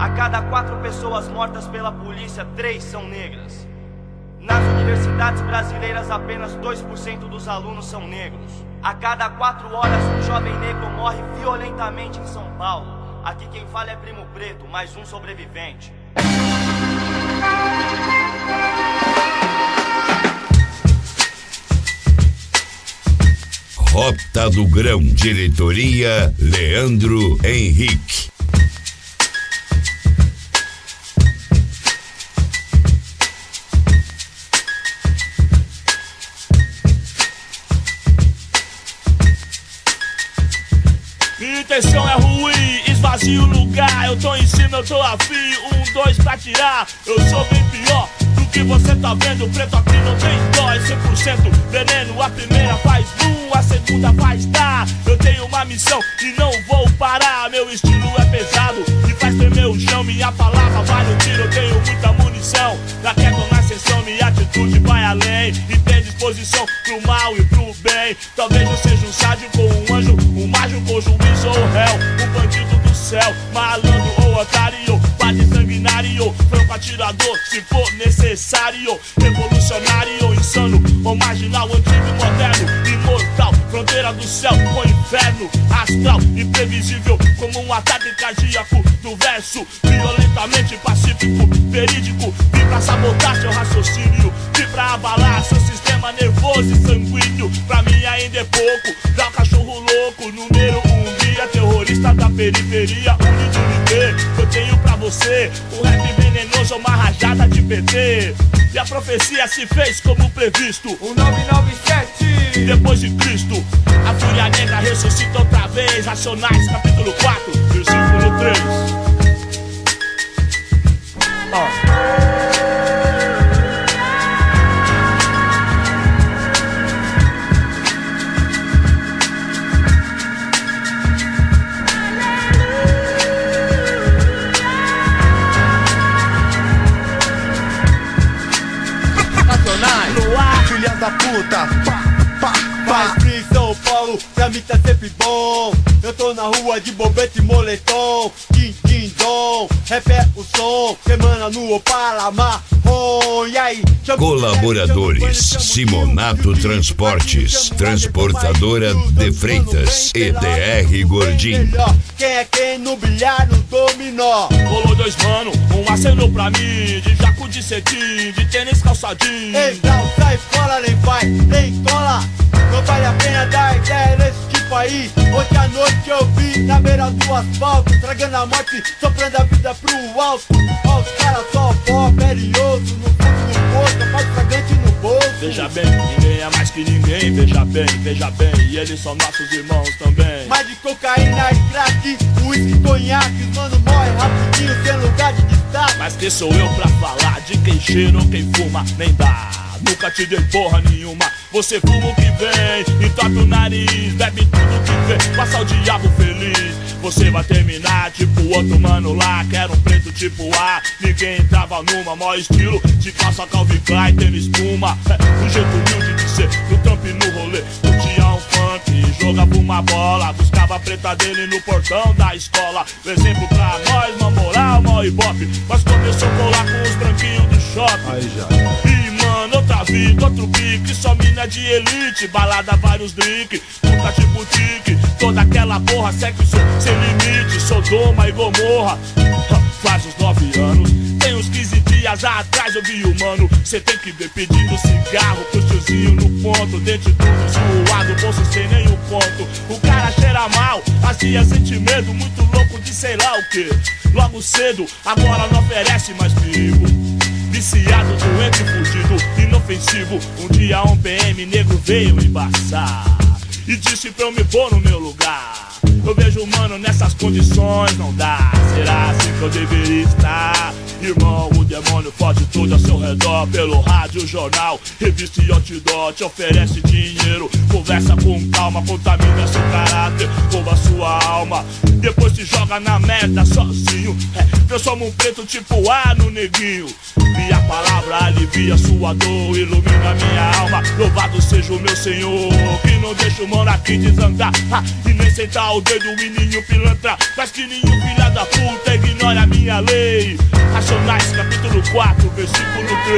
A cada 4 pessoas mortas pela polícia, 3 são negras. Nas universidades brasileiras, apenas 2% dos alunos são negros. A cada 4 horas, um jovem negro morre violentamente em São Paulo. Aqui quem fala é Primo Preto, mais um sobrevivente. Rota do Grão, diretoria Leandro Henrique. Minha intenção é ruim, esvazio o lugar. Eu tô em cima, eu tô afim, 1, 2 pra tirar. Eu sou bem pior do que você tá vendo. Preto aqui não tem dó, é 100% veneno. A primeira faz a segunda faz dar. Eu tenho uma missão e não vou parar. Meu estilo é pesado e faz tremer o chão. Minha palavra vale um tiro, eu tenho muita munição. Na queda ou na ascensão, minha atitude vai além. E tem disposição pro mal e pro bem. Talvez eu seja um sádico ou um anjo, um mágico ou juiz ou réu, um bandido do céu, malandro ou otário, bate sanguinário, franco atirador, se for necessário, revolucionário, insano ou marginal, antigo e moderno, imortal, fronteira do céu com inferno, astral, imprevisível, como um ataque cardíaco do verso, violentamente pacífico, verídico, vim pra sabotar seu raciocínio, vim pra abalar seu sistema nervoso e sanguíneo, pra mim ainda é pouco, dá um cachorro louco, número 1 guia, terrorista da periferia, unido viver, eu tenho pra você, um rap venenoso, uma rajada de PT, e a profecia se fez como previsto, 1997, depois de Cristo, a fúria negra ressuscita outra vez, Racionais, capítulo 4, versículo 3. Filha da puta, faz frio em São Paulo, pra mim tá sempre bom. Eu tô na rua de bobete e moletom, tim-tim-dom, rap é o som, semana no Opala marrom, e aí? Colaboradores: Simonato Transportes, Transportadora de Freitas, EDR Gordinho. Quem é quem no bilhar, no dominó? Rolou 2 mano, um acenou pra mim, de jaco de cetim, de tênis calçadinho. Ei, não sai fora, nem vai, nem cola. Não vale a pena dar ideia nesse tipo aí. Hoje à noite eu vi na beira do asfalto, tragando a morte, soprando a vida pro alto. Ó, os caras só pó, perioso, no fundo do poço, mais fragante no bolso. Veja bem, ninguém é mais que ninguém, veja bem, e eles são nossos irmãos também. Mais de cocaína e crack, uísque, conhaque, os mano morre rapidinho, sem lugar de destaque. Mas quem sou eu pra falar de quem cheira ou quem fuma, nem dá. Nunca te dei porra nenhuma, você fuma o que vem, entope o nariz, bebe tudo que vê, passa o diabo feliz. Você vai terminar tipo outro mano lá, que era um preto tipo A. Ninguém entrava numa, maior estilo, de calça Calvin Klein, tênis espuma. Um jeito humilde de ser, no trampo e no rolê, curtia um funk, jogava uma bola, buscava a preta dele no portão da escola. Exemplo pra nós, uma moral, mó ibope, mas começou a colar com os branquinhos do shopping. Aí já. E mano, outra vida, outro pique, só mina de elite, balada, vários drink, puta de boutique, toda aquela porra, sexo sem limite, Sodoma e Gomorra. Faz uns 9 anos, tem uns 15 dias atrás eu vi o mano, cê tem que ver pedindo cigarro pro tiozinho no ponto, dente tudo zoado, bolso sem nenhum ponto. O cara cheira mal, azia, sente medo, muito louco de sei lá o que. Logo cedo, agora não oferece mais perigo. Viciado, doente, fugido, inofensivo. Um dia um PM negro veio embaçar e disse pra eu me pôr no meu lugar. Eu vejo, mano, nessas condições não dá. Será assim que eu deveria estar? Irmão, o demônio pode tudo ao seu redor. Pelo rádio, jornal, revista e outdoor. Te oferece dinheiro, conversa com calma, contamina seu caráter, rouba sua alma. Depois te joga na merda sozinho. Transforma um preto tipo A no neguinho. Minha palavra alivia sua dor, ilumina minha alma. Louvado seja o meu Senhor, que não deixa o mano aqui desandar, e nem sentar o dedo em nenhum pilantra. Mas que nenhum filha da puta ignora a minha minha lei. Racionais, capítulo 4, versículo 3.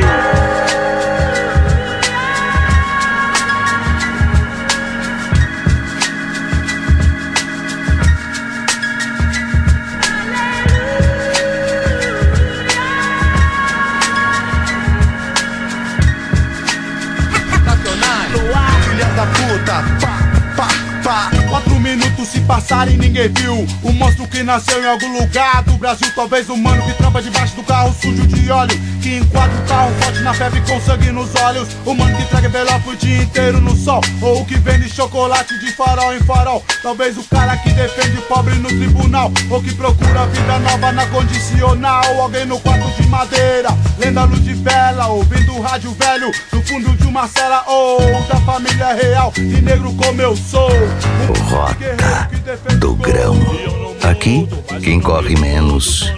Filha da puta, pá, pá, pá. 4 minutos se passarem ninguém viu. O monstro que nasceu em algum lugar do Brasil. Talvez o mano que trampa debaixo do carro sujo de óleo, que enquadra o carro forte na febre com sangue nos olhos. O mano que traga envelope o dia inteiro no sol, ou o que vende chocolate de farol em farol. Talvez o cara que defende o pobre no tribunal, ou que procura vida nova na condicional. Alguém no quarto de madeira, lendo a luz de vela, ouvindo o rádio velho no fundo de uma cela. Ou da família real, de negro como eu sou. Rota do Grão. Aqui, quem corre menos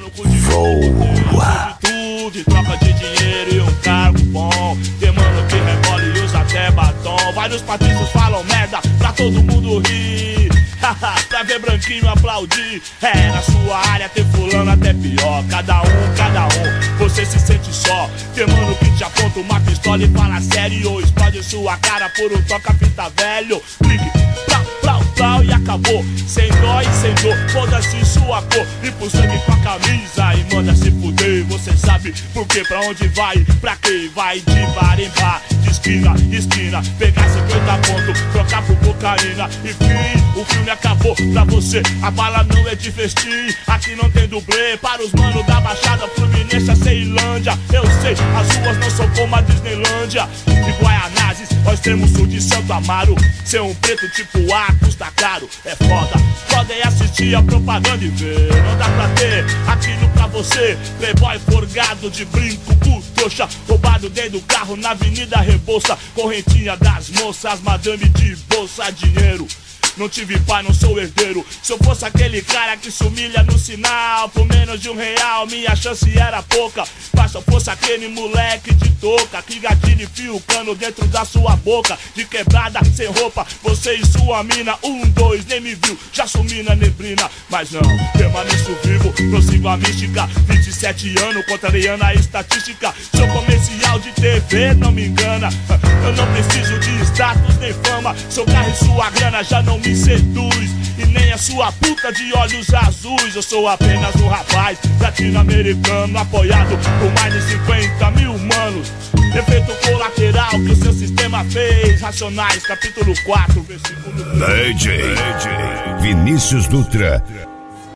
voa. De troca de dinheiro e um cargo bom. Tem mano que rebola e usa até batom. Vários patrícios falam merda pra todo mundo rir. Pra ver branquinho aplaudir. É, na sua área tem fulano até pior. Cada um, você se sente só. Tem mano que te aponta uma pistola e fala sério, ou explode sua cara por um toca-fita velho. Clique, plau, plau, plau e acabou. Sem dó e sem dor, foda-se sua cor. Limpa o sangue com a camisa e manda se fuder. Você sabe por que, pra onde vai, pra quem vai de bar em bar, de esquina em esquina, pegar 50 pontos, trocar por cocaína. Enfim, o filme acabou pra você. A bala não é de festim, aqui não tem dublê. Para os manos da Baixada Fluminense, a Ceilândia. Eu sei, as ruas não são como a Disneylândia. De Guaianazes ao extremo sul de Santo Amaro. Ser um preto tipo A custa caro, é foda. Foda é assistir a propaganda e ver. Não dá pra ter aquilo pra você. Playboy forgado de brinco, trouxa, roubado dentro do carro na Avenida Rebouça. Correntinha das moças, madame de bolsa, dinheiro. Não tive pai, não sou herdeiro. Se eu fosse aquele cara que se humilha no sinal por menos de R$1, minha chance era pouca. Mas se eu fosse aquele moleque de touca que gatilha e fia o cano dentro da sua boca, de quebrada, sem roupa, você e sua mina. 1, 2, nem me viu, já sumi na neblina. Mas não, permaneço vivo, prossigo a mística. 27 anos, contrariando a estatística. Sou comercial de TV, não me engana. Eu não preciso de status nem fama. Seu carro e sua grana já não me seduz, e nem a sua puta de olhos azuis. Eu sou apenas um rapaz latino-americano, apoiado por mais de 50 mil humanos. Efeito colateral que o seu sistema fez. Racionais, capítulo 4, versículo 3. DJ Vinícius Dutra.